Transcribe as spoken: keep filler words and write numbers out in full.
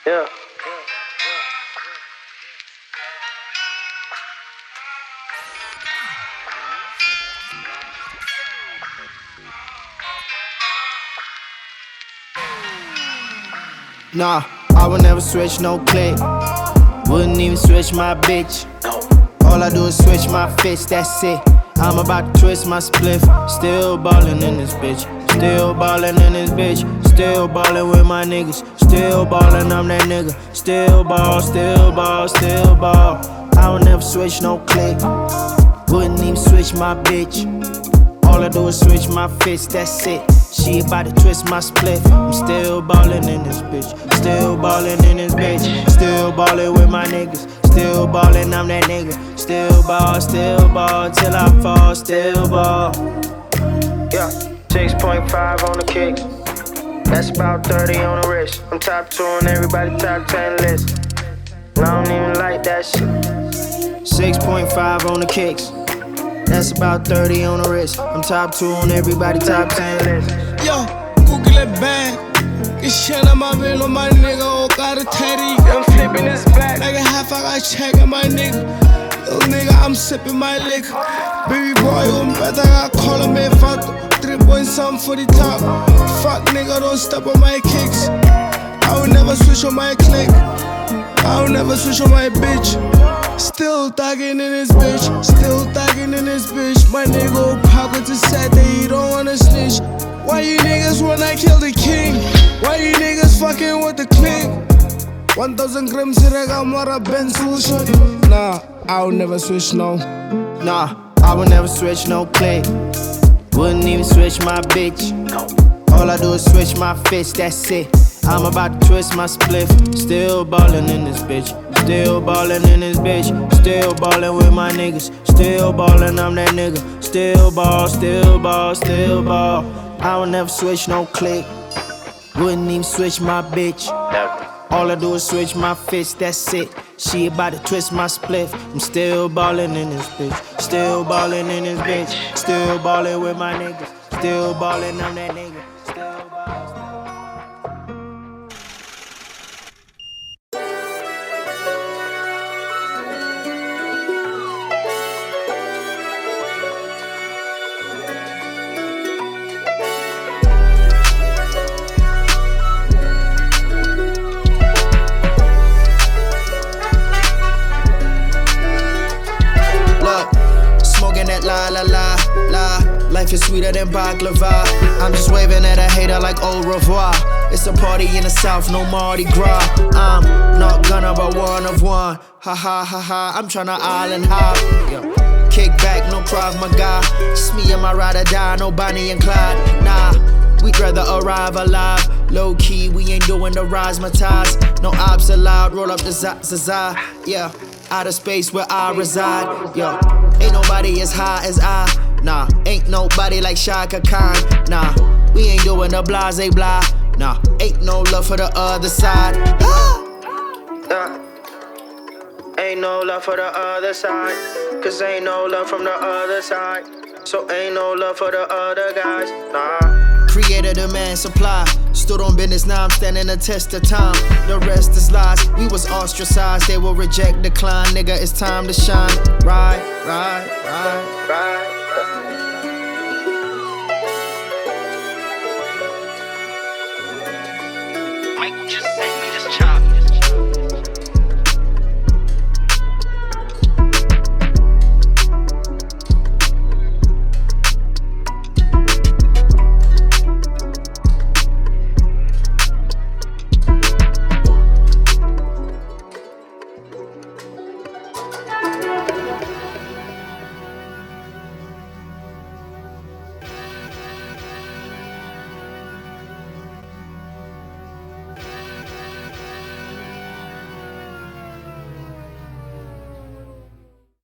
Yeah. Nah, I would never switch no click. Wouldn't even switch my bitch. All I do is switch my fist, that's it. I'm about to twist my spliff. Still ballin' in this bitch. Still ballin' in this bitch. Still ballin' with my niggas. Still ballin', I'm that nigga. Still ball, still ball, still ball. I would never switch no click. Wouldn't even switch my bitch. All I do is switch my fist, that's it. She about to twist my split. I'm still ballin' in this bitch. Still ballin' in this bitch. Still ballin' with my niggas. Still ballin', I'm that nigga. Still ball, still ball, till I fall, still ball. Yeah, six point five on the kicks. That's about thirty on the wrist. I'm top two on everybody top ten list. I don't even like that shit. six point five on the kicks. That's about thirty on the wrist. I'm top two on everybody top ten list. Yo, Google it bang. Get shit on my bill on my nigga. Oh, got a teddy. I'm flipping this back. Like a half, I got checking my nigga. Little nigga, I'm sipping my liquor. Baby boy, I'm better. I call him in fuck. Three point something for the top. Fuck nigga, don't step on my kicks. I will never switch on my click. I will never switch on my bitch. Still thuggin' in this bitch. Still thuggin' in this bitch. My nigga pocket is sad that he don't wanna snitch. Why you niggas wanna kill the king? Why you niggas fucking with the clique? One thousand grams in a gamora pencil shot. Nah, I'll never switch no. Nah, I would never switch no click. Wouldn't even switch my bitch. All I do is switch my fist, that's it. I'm about to twist my spliff. Still ballin' in this bitch. Still ballin' in this bitch. Still ballin' with my niggas. Still ballin', I'm that nigga. Still ball, still ball, still ball. I would never switch no click. Wouldn't even switch my bitch. All I do is switch my fist, that's it. She about to twist my spliff. I'm still ballin' in this bitch. Still ballin' in this bitch. Still ballin' with my niggas. Still ballin', I'm that nigga. Still ball. La la la la, life is sweeter than baklava. I'm just waving at a hater like au revoir. It's a party in the south, no Mardi Gras. I'm not gonna be one of one. Ha ha ha ha, I'm tryna island hop. Yo. Kick back, no Krav Maga. Just me and my ride or die, no Bonnie and Clyde. Nah, we'd rather arrive alive. Low key, we ain't doing the razzmatazz. No ops allowed, roll up the za za za. Yeah, out of space where I reside. Yo. Ain't nobody as high as I, nah. Ain't nobody like Shaka Khan, nah. We ain't doing the blase blah, nah. Ain't no love for the other side. uh, ain't no love for the other side. Cause ain't no love from the other side. So ain't no love for the other guys, nah. Creator, demand, supply. Stood on business, now I'm standing the test of time. The rest is lies, we was ostracized. They will reject, decline, nigga, it's time to shine. Right, right, right, right.